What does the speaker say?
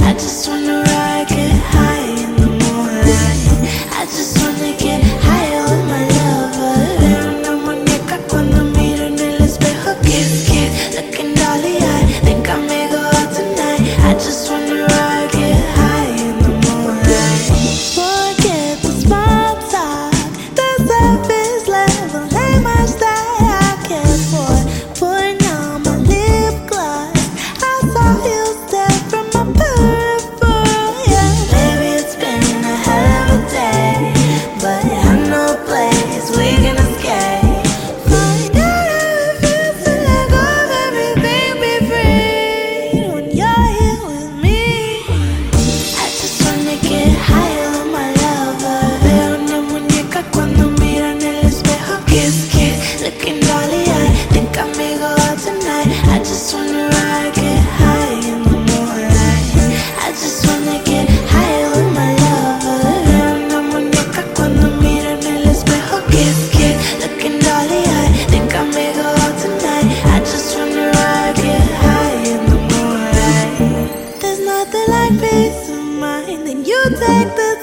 I just wanna ride, get high in the moonlight. I just wanna get higher with my lover. Veo una muñeca cuando miro en el espejo. Kiss, kiss, looking dolly eye. Think I may go out tonight. I just wanna ride, get high in the moonlight. Forget the small talk, the surface level ain't much that I care for. Putting on my lip gloss, I saw you step from my peripheral. Yeah, baby, it's been a hell of a day, but I know a place we can escape. Find out how it feels to let go of everything, be free when you're here with me. I just wanna get higher with my lover. Veo una muñeca cuando miro en el espejo. Kiss, kiss, looking dolly eye. Think I may go out tonight. I just wanna ride, get high in the moonlight. I just wanna get higher with my lover. Veo una muñeca cuando miro en el espejo. Kiss, kiss, looking dolly eye. Think I may go out tonight. I just wanna ride, get high in the moonlight. There's nothing like peace of mind. Then you take the